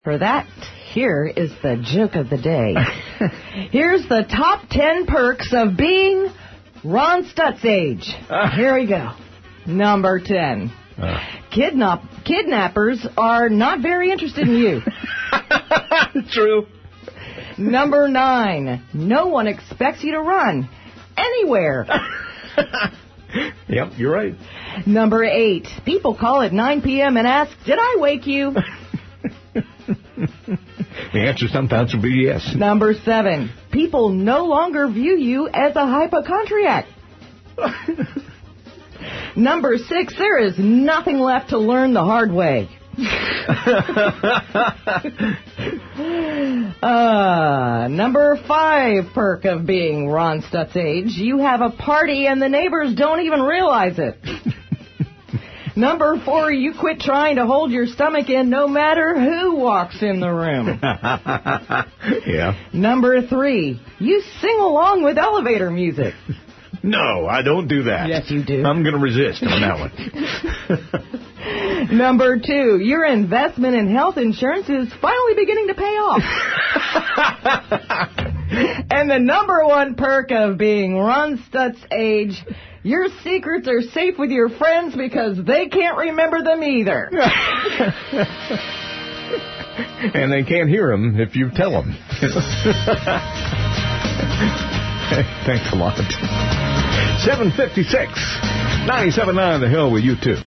For that, here is the joke of the day. Here's the top 10 perks of being Ron Stutz age. Here we go. Number 10. Kidnappers are not very interested in you. True. Number 9. No one expects you to run anywhere. Yep, you're right. Number 8. People call at 9 p.m. and ask, did I wake you? The answer sometimes will be yes. Number 7. People no longer view you as a hypochondriac. Number 6. There is nothing left to learn the hard way. Number 5 perk of being Ron Stutz age. You have a party and the neighbors don't even realize it. Number 4, you quit trying to hold your stomach in no matter who walks in the room. Yeah. Number 3, you sing along with elevator music. No, I don't do that. Yes, you do. I'm going to resist on that one. Number 2, your investment in health insurance is finally beginning to pay off. And the number 1 perk of being Ron Stutz age, your secrets are safe with your friends because they can't remember them either. And they can't hear them if you tell them. Thanks a lot. 7:56, 97.9 The Hill with you too.